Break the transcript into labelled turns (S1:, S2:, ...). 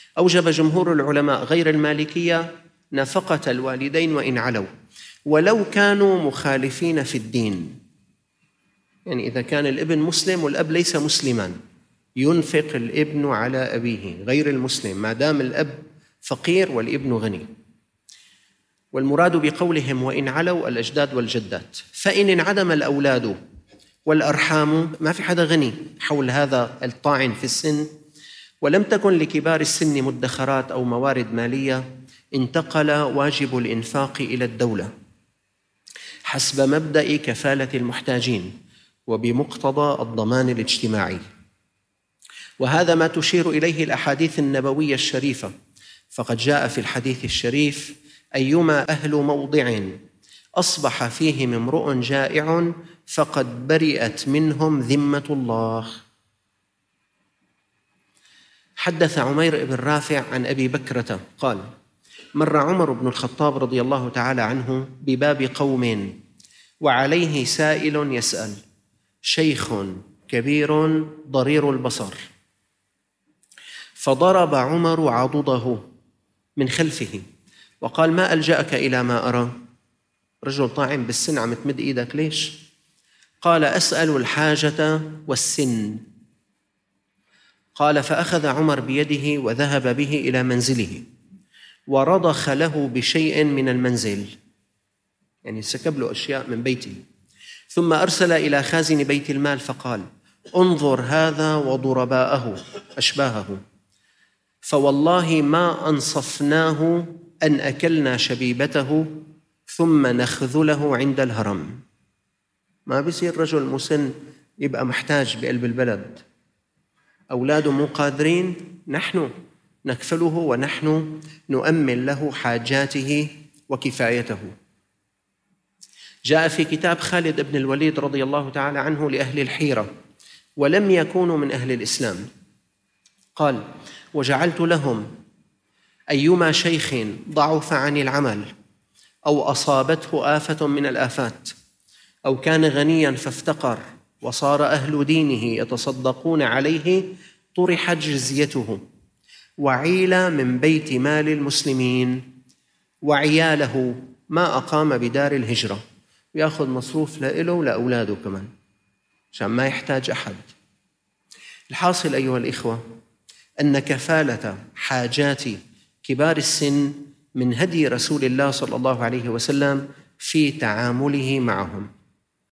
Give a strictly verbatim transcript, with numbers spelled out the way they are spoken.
S1: أوجب جمهور العلماء غير المالكية نفقة الوالدين وإن علوا، ولو كانوا مخالفين في الدين. يعني إذا كان الابن مسلم والأب ليس مسلما ينفق الابن على أبيه غير المسلم ما دام الأب فقير والابن غني. والمراد بقولهم وإن علوا الأجداد والجدات. فإن انعدم الأولاد والأرحام، ما في حدا غني حول هذا الطاعن في السن، ولم تكن لكبار السن مدخرات أو موارد مالية، انتقل واجب الإنفاق إلى الدولة حسب مبدأ كفالة المحتاجين وبمقتضى الضمان الاجتماعي. وهذا ما تشير إليه الأحاديث النبوية الشريفة، فقد جاء في الحديث الشريف: أيما أهل موضع أصبح فيهم امرؤ جائع فقد برئت منهم ذمة الله. حدث عمير بن رافع عن أبي بكرة قال: مر عمر بن الخطاب رضي الله تعالى عنه بباب قوم وعليه سائل يسأل، شيخ كبير ضرير البصر، فضرب عمر عضده من خلفه وقال: ما ألجأك إلى ما أرى؟ رجل طاعن بالسن عم تمد إيدك ليش؟ قال: أسأل الحاجة والسن. قال: فأخذ عمر بيده وذهب به إلى منزله ورضخ له بشيء من المنزل، يعني سكب له أشياء من بيته، ثم أرسل إلى خازن بيت المال فقال: انظر هذا وضرباءه أشباهه، فوالله ما أنصفناه أن أكلنا شبيبته ثم نخذله عند الهرم. ما بيصير رجل مسن يبقى محتاج بقلب البلد، أولاده مو قادرين، نحن نكفله ونحن نؤمن له حاجاته وكفايته. جاء في كتاب خالد بن الوليد رضي الله تعالى عنه لأهل الحيرة ولم يكونوا من أهل الإسلام، قال: وجعلت لهم أيما شيخ ضعف عن العمل أو أصابته آفة من الآفات أو كان غنياً فافتقر وصار أهل دينه يتصدقون عليه طرحت جزيته وعيل من بيت مال المسلمين، وعياله ما أقام بدار الهجرة، ويأخذ مصروف لإله ولأولاده كمان عشان ما يحتاج أحد. الحاصل أيها الإخوة أن كفالة حاجات كبار السن من هدي رسول الله صلى الله عليه وسلم في تعامله معهم.